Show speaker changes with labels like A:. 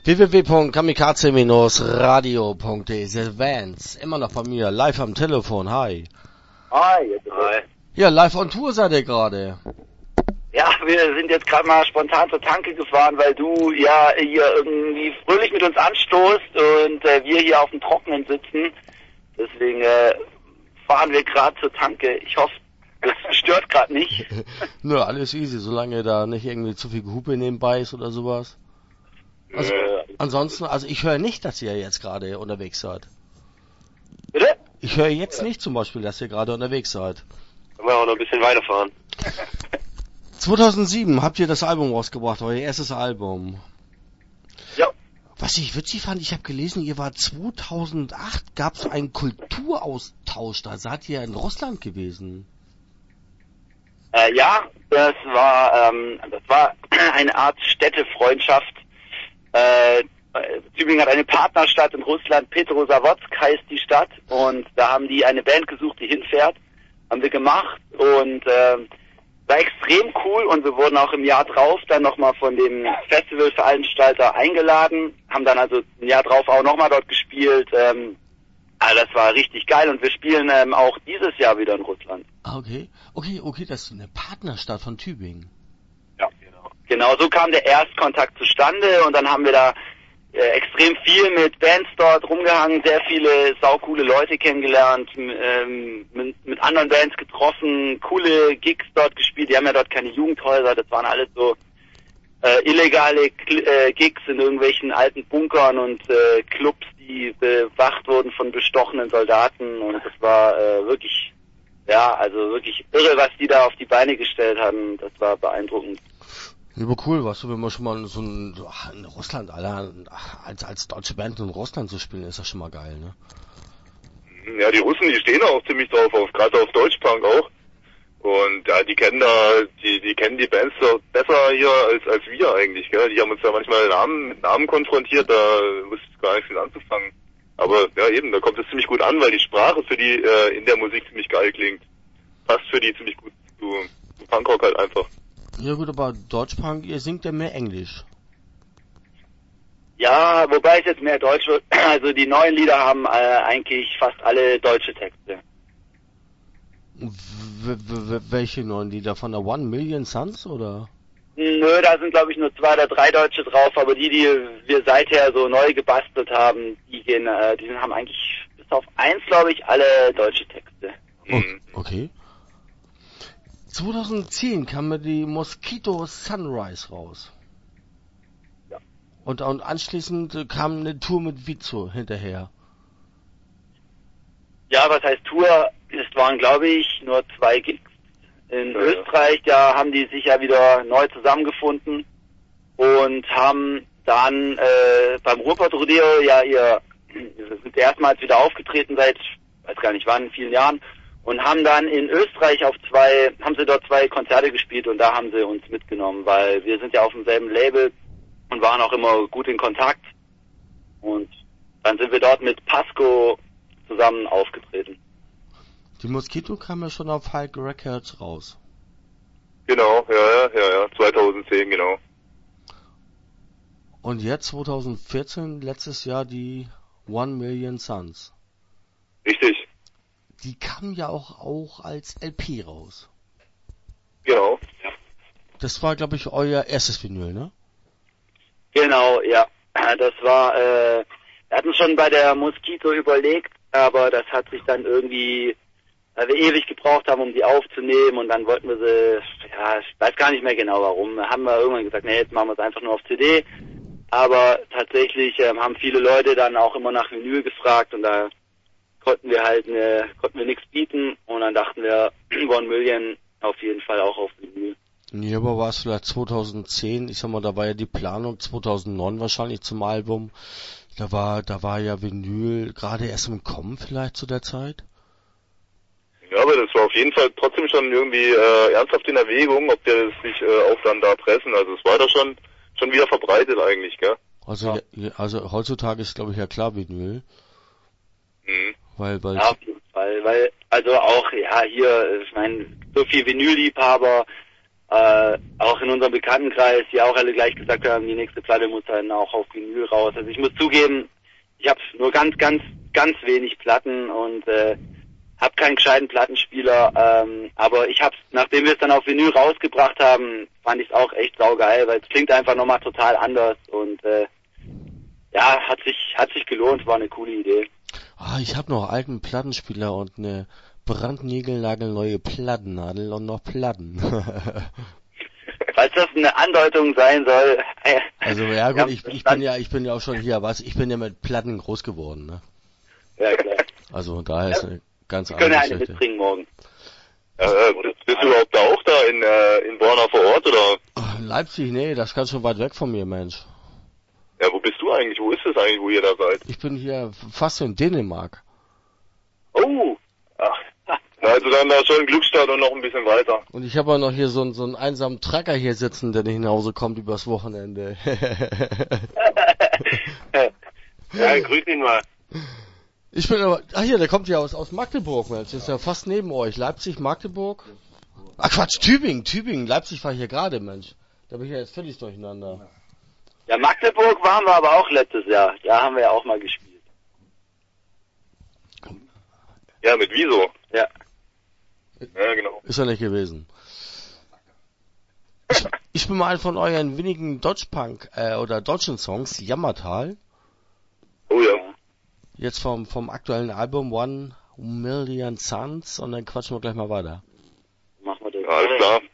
A: www.kamikaze-radio.de. The Vans, immer noch bei mir, live am Telefon, hi.
B: Hi.
A: Ja, live on Tour seid ihr gerade.
B: Ja, wir sind jetzt gerade mal spontan zur Tanke gefahren, weil du ja hier irgendwie fröhlich mit uns anstoßt und wir hier auf dem Trockenen sitzen. Deswegen fahren wir gerade zur Tanke. Ich hoffe, das stört gerade nicht.
A: Nö, alles easy, solange da nicht irgendwie zu viel Gehupe nebenbei ist oder sowas. Also, ansonsten, also ich höre nicht, dass ihr jetzt gerade unterwegs seid.
B: Bitte?
A: Ich höre jetzt nicht zum Beispiel, dass ihr gerade unterwegs seid.
C: Können wir auch noch ein bisschen weiterfahren.
A: 2007 habt ihr das Album rausgebracht, euer erstes Album.
B: Ja.
A: Was ich witzig fand, ich habe gelesen, ihr war 2008, gab es einen Kulturaustausch, da seid ihr in Russland gewesen.
B: Ja, das war eine Art Städtefreundschaft. Tübingen hat eine Partnerstadt in Russland, Petrozavodsk heißt die Stadt, und da haben die eine Band gesucht, die hinfährt, haben wir gemacht und war extrem cool, und wir wurden auch im Jahr drauf dann nochmal von dem Festivalveranstalter eingeladen, haben dann also ein Jahr drauf auch nochmal dort gespielt. Also das war richtig geil, und wir spielen auch dieses Jahr wieder in Russland.
A: Ah, okay, das ist eine Partnerstadt von Tübingen.
B: Ja, genau. Genau, so kam der Erstkontakt zustande, und dann haben wir da extrem viel mit Bands dort rumgehangen, sehr viele saukoole Leute kennengelernt, mit anderen Bands getroffen, coole Gigs dort gespielt. Die haben ja dort keine Jugendhäuser, das waren alles so illegale Gigs in irgendwelchen alten Bunkern und Clubs, die bewacht wurden von bestochenen Soldaten, und das war wirklich, ja, also wirklich irre, was die da auf die Beine gestellt haben. Das war beeindruckend.
A: Ja, aber cool, weißt du, wenn man schon mal in Russland, Alter, als deutsche Band in Russland zu spielen, ist das schon mal geil, ne?
C: Ja, die Russen, die stehen auch ziemlich drauf, gerade auf Deutschpunk auch. Und ja, die kennen die Bands so besser hier als wir eigentlich, gell? Die haben uns ja manchmal mit Namen konfrontiert, da wusste ich gar nicht viel anzufangen. Aber ja eben, da kommt es ziemlich gut an, weil die Sprache für die in der Musik ziemlich geil klingt. Passt für die ziemlich gut zu Punkrock halt einfach.
A: Ja gut, aber Deutschpunk, ihr singt ja mehr Englisch.
B: Ja, wobei es jetzt mehr Deutsch wird. Also die neuen Lieder haben eigentlich fast alle deutsche Texte.
A: Welche neuen Lieder? Von der 1 Million Suns, oder?
B: Nö, da sind glaube ich nur 2 oder 3 Deutsche drauf, aber die wir seither so neu gebastelt haben, die haben eigentlich bis auf 1, glaube ich, alle deutsche Texte.
A: Okay. 2010 kam mir die Mosquito Sunrise raus.
B: Ja.
A: Und anschließend kam eine Tour mit Vizo hinterher.
B: Ja, was heißt Tour? Es waren, glaube ich, nur 2 Gigs. In Österreich, da haben die sich ja wieder neu zusammengefunden und haben dann beim Ruhrpott-Rodeo sind erstmals wieder aufgetreten seit, weiß gar nicht wann, vielen Jahren, und haben dann in Österreich haben sie dort 2 Konzerte gespielt, und da haben sie uns mitgenommen, weil wir sind ja auf demselben Label und waren auch immer gut in Kontakt, und dann sind wir dort mit Pasco zusammen aufgetreten.
A: Die Mosquito kam ja schon auf Hulk Records raus.
C: Genau, ja, 2010, genau.
A: Und jetzt 2014, letztes Jahr, die 1 Million Suns.
C: Richtig.
A: Die kam ja auch als LP raus.
C: Genau, ja.
A: Das war, glaube ich, euer erstes Vinyl, ne?
B: Genau, ja. Das war, wir hatten schon bei der Mosquito überlegt, aber das hat sich dann irgendwie, weil wir ewig gebraucht haben, um die aufzunehmen, und dann wollten wir sie, ja, ich weiß gar nicht mehr genau warum, haben wir irgendwann gesagt, nee, jetzt machen wir es einfach nur auf CD, aber tatsächlich haben viele Leute dann auch immer nach Vinyl gefragt, und da konnten wir nichts bieten, und dann dachten wir, 1 Million auf jeden Fall auch auf Vinyl.
A: Ja, aber war es vielleicht 2010, ich sag mal, da war ja die Planung 2009 wahrscheinlich zum Album, da war ja Vinyl gerade erst im Kommen vielleicht zu der Zeit?
C: Ja, aber das war auf jeden Fall trotzdem schon irgendwie ernsthaft in Erwägung, ob wir das nicht auch dann da pressen, also es war da schon wieder verbreitet eigentlich, gell?
A: Also, ja, also heutzutage ist, glaube ich, ja klar Vinyl.
C: Mhm.
A: Weil
B: ja, auf jeden Fall, weil, also auch, ja, hier, ich meine, so viel Vinylliebhaber, auch in unserem Bekanntenkreis, die auch alle gleich gesagt haben, die nächste Platte muss dann auch auf Vinyl raus. Also ich muss zugeben, ich habe nur ganz wenig Platten und habe keinen gescheiten Plattenspieler, aber ich hab's, nachdem wir es dann auf Vinyl rausgebracht haben, fand ich es auch echt saugeil, weil es klingt einfach nochmal total anders und ja, hat sich gelohnt, war eine coole Idee.
A: Ah, ich habe noch alten Plattenspieler und eine brandniegelnagelneue Plattennadel und noch Platten.
B: Falls das eine Andeutung sein soll.
A: Also ja gut, ich bin ja auch schon hier, ich bin ja mit Platten groß geworden, ne?
B: Ja, klar.
A: Also daher ist eine ganz
B: Wir
A: andere
B: können ja eine
A: Geschichte.
B: mitbringen morgen.
C: Bist du überhaupt da auch da in Borna vor Ort, oder?
A: Leipzig, nee, das ist ganz schön weit weg von mir, Mensch.
C: Ja, wo bist du eigentlich? Wo ist es eigentlich, wo ihr da seid?
A: Ich bin hier fast in Dänemark.
C: Oh, ach. Also dann da schon Glückstadt und noch ein bisschen weiter.
A: Und ich habe auch noch hier so einen einsamen Trecker hier sitzen, der nicht nach Hause kommt übers Wochenende.
C: Ja, grüß ihn mal.
A: Ich bin aber, hier, der kommt ja aus Magdeburg, Mensch. Das ist ja fast neben euch. Leipzig, Magdeburg. Ach Quatsch, Tübingen. Leipzig war hier gerade, Mensch. Da bin ich ja jetzt völlig durcheinander.
B: Ja, Magdeburg waren wir aber auch letztes Jahr. Da haben wir ja auch mal gespielt.
C: Ja, mit Wieso?
B: Ja.
C: Ja, genau.
A: Ist er nicht gewesen. Ich bin mal von euren wenigen Deutschpunk oder deutschen Songs, Jammertal.
C: Oh ja.
A: Jetzt vom aktuellen Album One Million Suns und dann quatschen wir gleich mal weiter.
B: Machen wir das.
C: Alles klar.